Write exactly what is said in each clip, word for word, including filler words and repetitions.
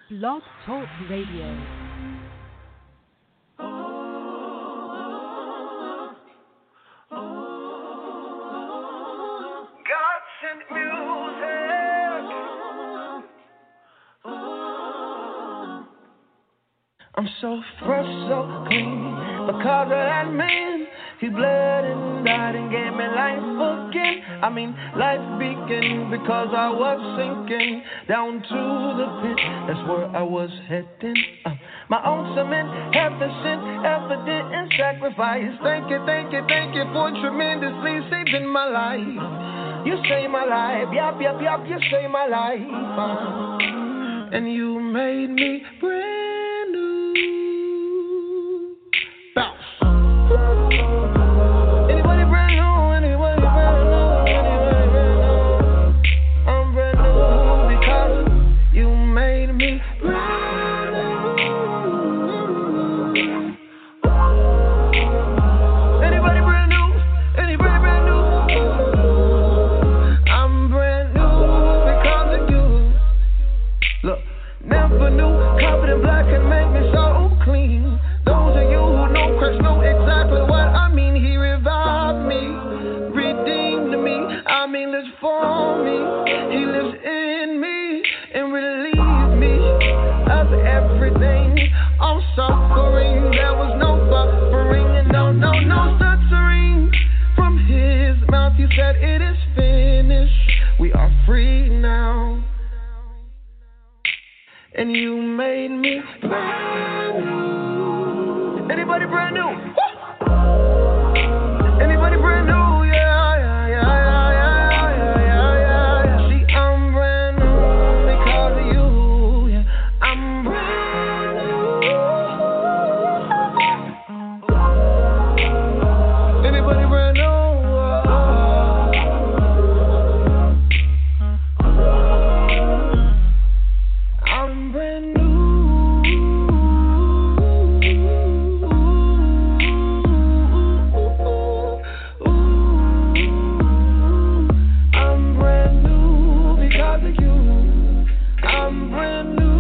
Blog Talk Radio. I'm so fresh, so clean, because of that man. He bled and died and gave me life again. I mean, life began because I was sinking down to the pit. That's where I was heading. Uh, my own cement, heaven sent, evident in sacrifice. Thank you, thank you, thank you for tremendously saving my life. You saved my life, yup, yup, yup, you saved my life. Uh, and you made me brand new. Bounce. Anybody brand new? Anybody brand new? Anybody brand new? I'm brand new because you made me brand new. Anybody brand new? Anybody brand new? I'm brand new because of you. Look, never knew covered in black can make me so clean. Those of you who know Christ know exactly what I mean. He revived me, redeemed me. I mean, lives for me. He lives in me and relieves me of everything. I'm suffering. There was no buffering and no, no, no stuttering. From his mouth he said it is finished. We are free now. And you made me brand new. Anybody brand new? Anybody brand new? Yeah, yeah, yeah, yeah, yeah, yeah, yeah, yeah. See, I'm brand new because of you. Yeah, I'm brand new. Anybody brand new? I'm brand new. I'm brand new because of you. I'm brand new.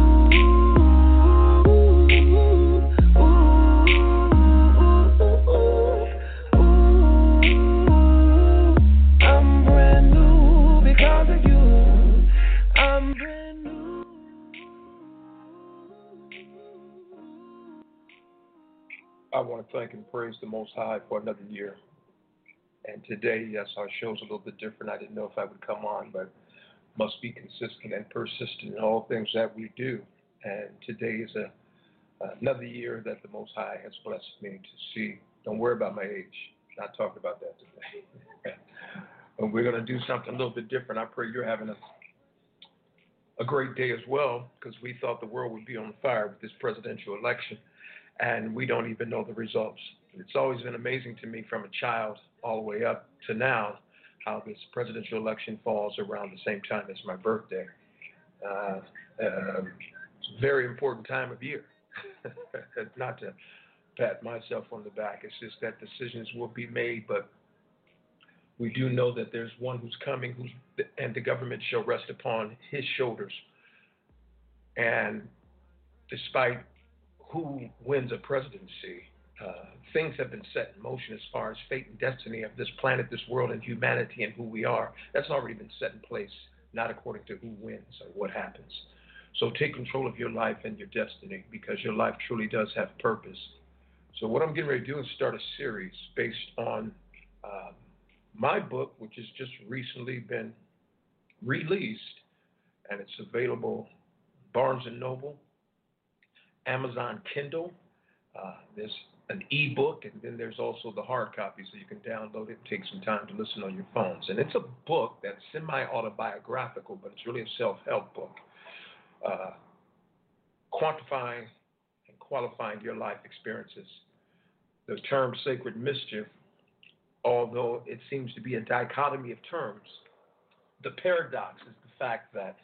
I'm brand new because of you. I'm brand new. I want to thank and praise the Most High for another year. And today, yes, our show's a little bit different. I didn't know if I would come on, but must be consistent and persistent in all things that we do. And today is a another year that the Most High has blessed me to see. Don't worry about my age. Not talking about that today. But we're going to do something a little bit different. I pray you're having a, a great day as well, because we thought the world would be on fire with this presidential election, and we don't even know the results. It's always been amazing to me from a child all the way up to now how this presidential election falls around the same time as my birthday. Uh, uh, it's a very important time of year. Not to pat myself on the back. It's just that decisions will be made, but we do know that there's one who's coming, who's, and the government shall rest upon his shoulders. And despite who wins a presidency, uh, things have been set in motion as far as fate and destiny of this planet, this world, and humanity and who we are. That's already been set in place, not according to who wins or what happens. So take control of your life and your destiny, because your life truly does have purpose. So what I'm getting ready to do is start a series based on uh, my book, which has just recently been released, and it's available Barnes and Noble, Amazon Kindle. Uh, there's an ebook, and then there's also the hard copy, so you can download it and take some time to listen on your phones. And it's a book that's semi-autobiographical, but it's really a self-help book, uh, quantifying and qualifying your life experiences. The term sacred mischief, although it seems to be a dichotomy of terms, the paradox is the fact that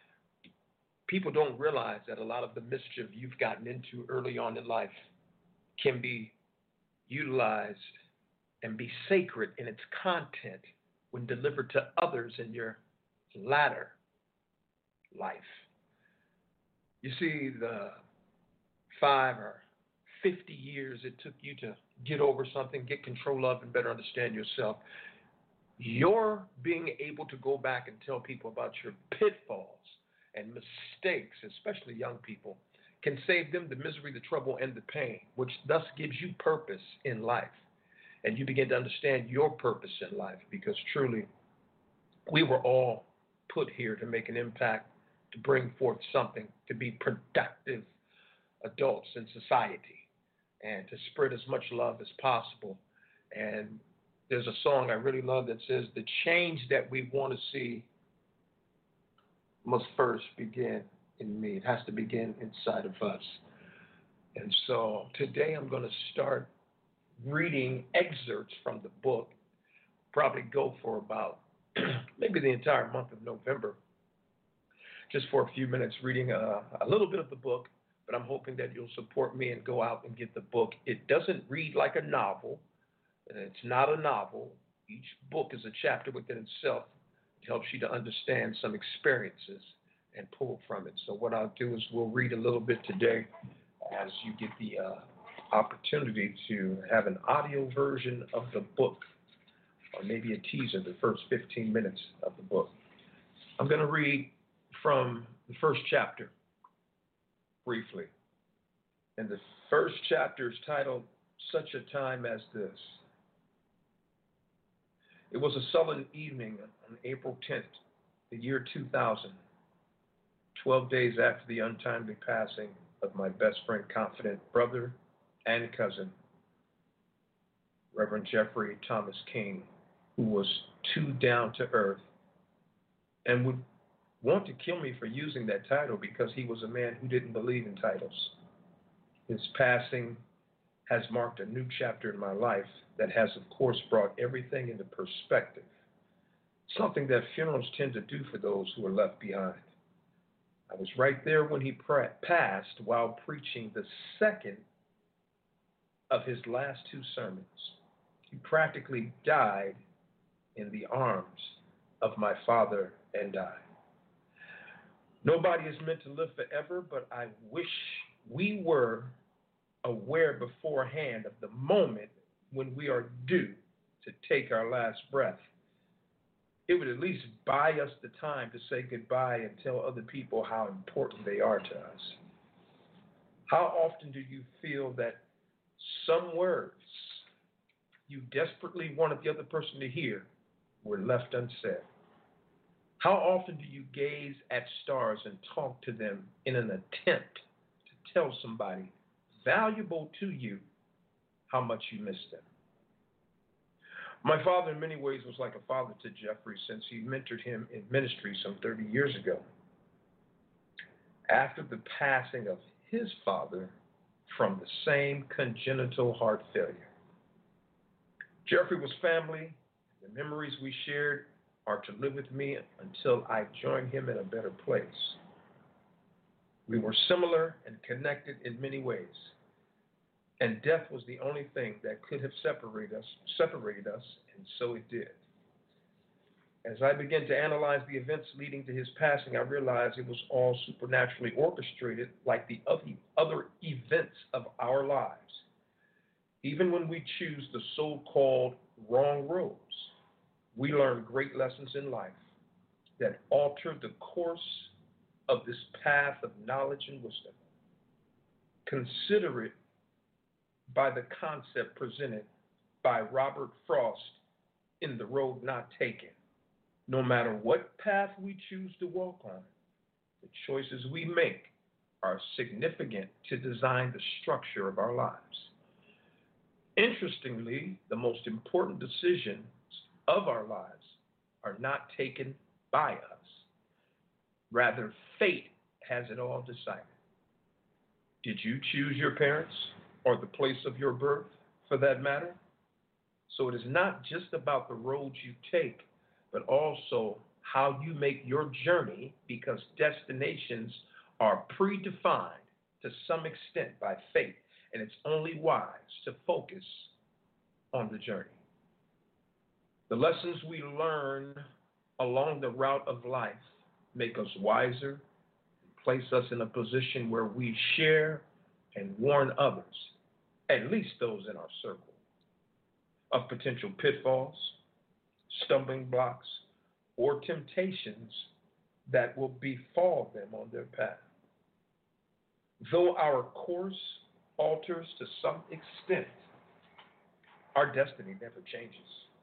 people don't realize that a lot of the mischief you've gotten into early on in life can be utilized and be sacred in its content when delivered to others in your latter life. You see, the five or fifty years it took you to get over something, get control of, and better understand yourself, your being able to go back and tell people about your pitfalls and mistakes, especially young people, can save them the misery, the trouble, and the pain, which thus gives you purpose in life. And you begin to understand your purpose in life, because truly, we were all put here to make an impact, to bring forth something, to be productive adults in society, and to spread as much love as possible. And there's a song I really love that says, the change that we want to see must first begin in me. It has to begin inside of us. And so today I'm going to start reading excerpts from the book, probably go for about maybe the entire month of November, just for a few minutes reading a, a little bit of the book, but I'm hoping that you'll support me and go out and get the book. It doesn't read like a novel, and it's not a novel. Each book is a chapter within itself. It helps you to understand some experiences and pull from it. So what I'll do is we'll read a little bit today as you get the uh, opportunity to have an audio version of the book, or maybe a teaser, the first fifteen minutes of the book. I'm going to read from the first chapter briefly. And the first chapter is titled, Such a Time as This. It was a sullen evening on April tenth, the year two thousand, twelve days after the untimely passing of my best friend, confidant brother, and cousin, Reverend Jeffrey Thomas King, who was too down to earth and would want to kill me for using that title because he was a man who didn't believe in titles. His passing has marked a new chapter in my life that has, of course, brought everything into perspective, something that funerals tend to do for those who are left behind. I was right there when he pra- passed while preaching the second of his last two sermons. He practically died in the arms of my father and I. Nobody is meant to live forever, but I wish we were aware beforehand of the moment when we are due to take our last breath. It would at least buy us the time to say goodbye and tell other people how important they are to us. How often do you feel that some words you desperately wanted the other person to hear were left unsaid? How often do you gaze at stars and talk to them in an attempt to tell somebody valuable to you how much you miss them? My father, in many ways, was like a father to Jeffrey since he mentored him in ministry some thirty years ago. After the passing of his father from the same congenital heart failure, Jeffrey was family. The memories we shared are to live with me until I join him in a better place. We were similar and connected in many ways, and death was the only thing that could have separated us, separated us, and so it did. As I began to analyze the events leading to his passing, I realized it was all supernaturally orchestrated like the other events of our lives. Even when we choose the so-called wrong roads, we learn great lessons in life that alter the course of this path of knowledge and wisdom. Consider it by the concept presented by Robert Frost in The Road Not Taken. No matter what path we choose to walk on, the choices we make are significant to design the structure of our lives. Interestingly, the most important decisions of our lives are not taken by us. Rather, fate has it all decided. Did you choose your parents or the place of your birth, for that matter? So it is not just about the roads you take, but also how you make your journey, because destinations are predefined to some extent by fate, and it's only wise to focus on the journey. The lessons we learn along the route of life make us wiser, place us in a position where we share and warn others, at least those in our circle, of potential pitfalls, stumbling blocks, or temptations that will befall them on their path. Though our course alters to some extent, our destiny never changes.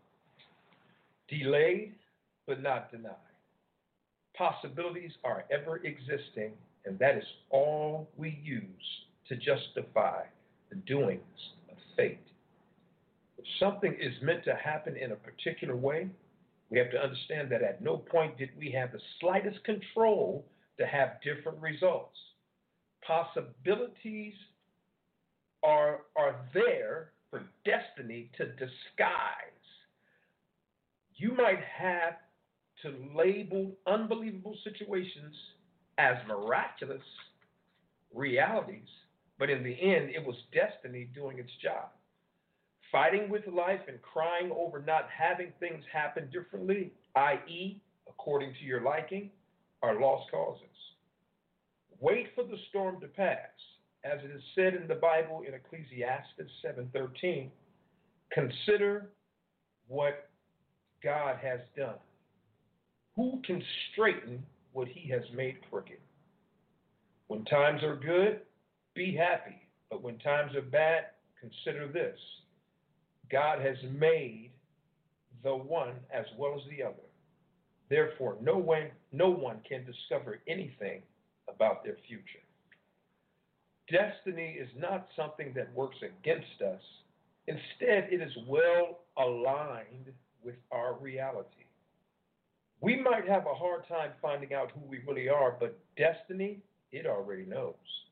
Delayed, but not denied. Possibilities are ever existing, and that is all we use to justify the doings of fate. If something is meant to happen in a particular way, we have to understand that at no point did we have the slightest control to have different results. Possibilities are, are there for destiny to disguise. You might have to label unbelievable situations as miraculous realities, but in the end, it was destiny doing its job. Fighting with life and crying over not having things happen differently, that is, according to your liking, are lost causes. Wait for the storm to pass. As it is said in the Bible in Ecclesiastes seven thirteen, consider what God has done. Who can straighten what he has made crooked? When times are good, be happy. But when times are bad, consider this. God has made the one as well as the other. Therefore, no one, no one can discover anything about their future. Destiny is not something that works against us. Instead, it is well aligned with our reality. We might have a hard time finding out who we really are, but destiny, it already knows.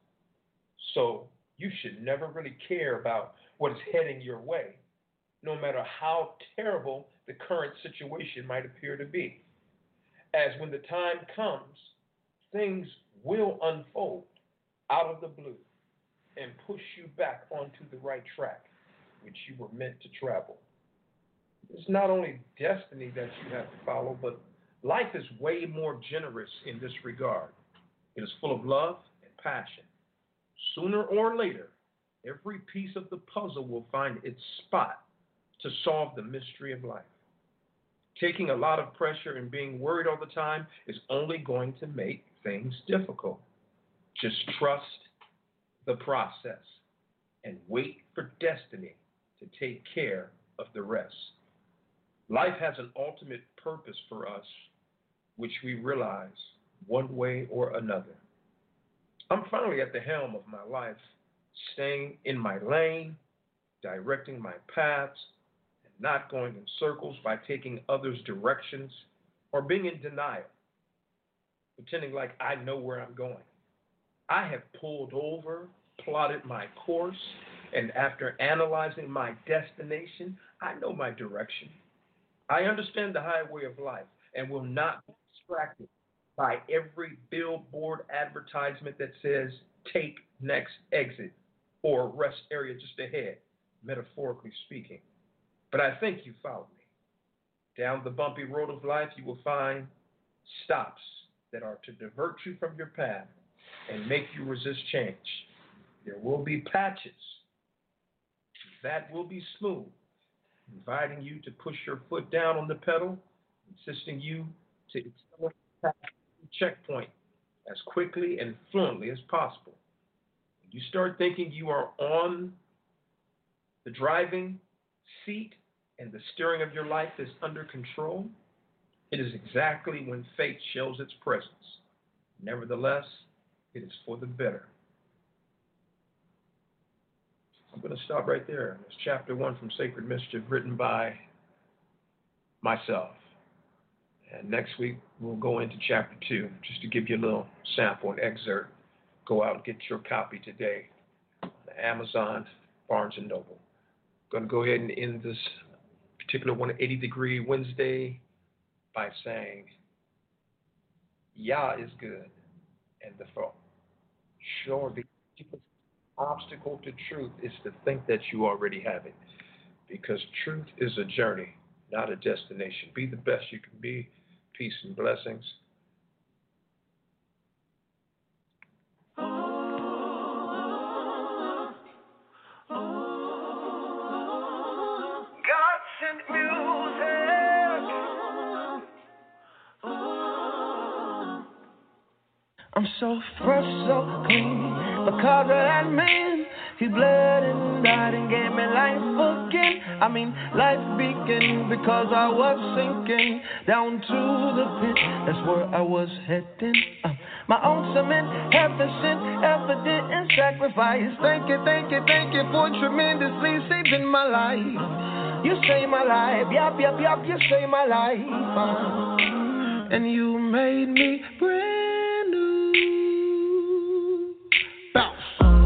So you should never really care about what is heading your way, no matter how terrible the current situation might appear to be. As when the time comes, things will unfold out of the blue and push you back onto the right track, which you were meant to travel. It's not only destiny that you have to follow, but life is way more generous in this regard. It is full of love and passion. Sooner or later, every piece of the puzzle will find its spot to solve the mystery of life. Taking a lot of pressure and being worried all the time is only going to make things difficult. Just trust the process and wait for destiny to take care of the rest. Life has an ultimate purpose for us, which we realize one way or another. I'm finally at the helm of my life, staying in my lane, directing my paths, and not going in circles by taking others' directions or being in denial, pretending like I know where I'm going. I have pulled over, plotted my course, and after analyzing my destination, I know my direction. I understand the highway of life and will not be distracted by every billboard advertisement that says, take next exit or rest area just ahead, metaphorically speaking. But I think you follow me. Down the bumpy road of life, you will find stops that are to divert you from your path and make you resist change. There will be patches that will be smooth, inviting you to push your foot down on the pedal, insisting you to accelerate past the checkpoint as quickly and fluently as possible. When you start thinking you are on the driving seat and the steering of your life is under control, it is exactly when fate shows its presence. Nevertheless, it is for the better. I'm going to stop right there. It's chapter one from Sacred Mischief, written by myself. And next week, we'll go into chapter two, just to give you a little sample and excerpt. Go out and get your copy today on Amazon, Barnes and Noble. I'm going to go ahead and end this particular one eighty degree Wednesday by saying, Yah is good, and the for sure the obstacle to truth is to think that you already have it, because truth is a journey, not a destination. Be the best you can be. Peace and blessings. I'm so fresh, so clean. Because of that man, he bled and died and gave me life again. I mean, life began because I was sinking down to the pit. That's where I was heading. Uh, my own cement, half the sin, evident in sacrifice. Thank you, thank you, thank you for tremendously saving my life. You saved my life, yep, yep, yep, you saved my life. Uh, and you made me brand new. Bounce.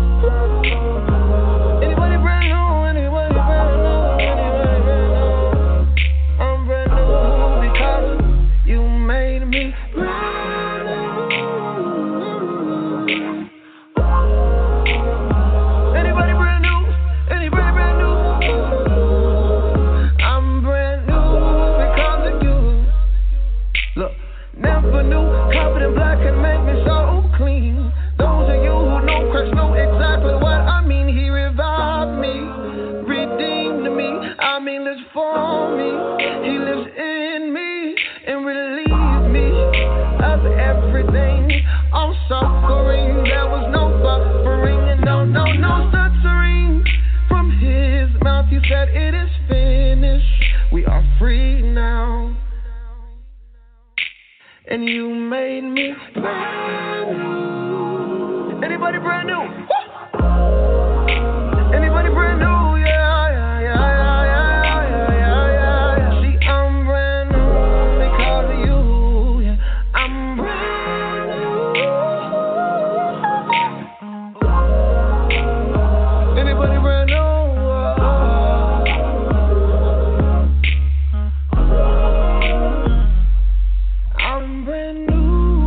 Anybody brand new? Anybody brand new? Anybody brand new? I'm brand new because you made me brand new. Anybody brand new? Anybody brand new? I'm brand new because of you. Look, never knew confident black can make me so clean. Those of you who know Christ know exactly what I mean. He revived me, redeemed me. I mean, lives for me. He lives in me and relieved me of everything. I'm suffering. There was no buffering and no, no, no stuttering. From his mouth, he said, it is finished. We are free now. And you made me brand new. Anybody brand new? Anybody brand new? Yeah, yeah, yeah, yeah, yeah, yeah, yeah, yeah. See, I'm brand new because of you. Yeah, I'm brand new. Anybody brand new? I'm brand new.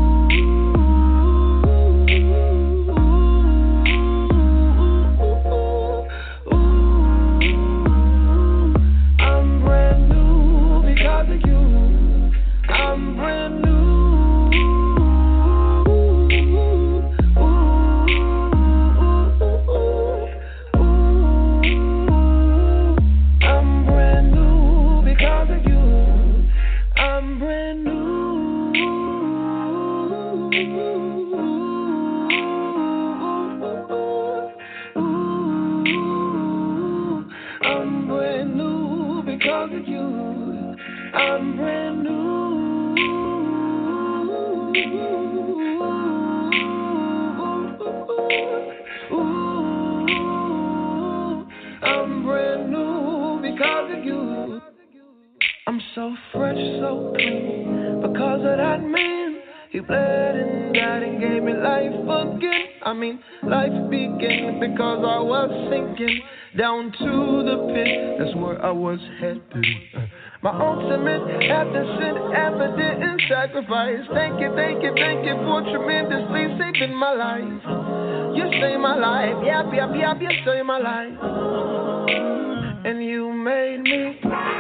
I'm so fresh, so clean. Because of that man, he bled and died and gave me life again. I mean, life began because I was sinking down to the pit. That's where I was headed. My ultimate after sin, evident in sacrifice. Thank you, thank you, thank you for tremendously saving my life. You saved my life, yep, yep, yep, you saved my life. And you made me.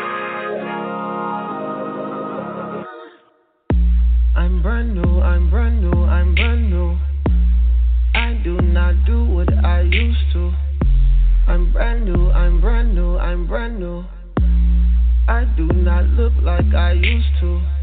I'm brand new, I'm brand new, I'm brand new. I do not do what I used to. I'm brand new, I'm brand new, I'm brand new. I do not look like I used to.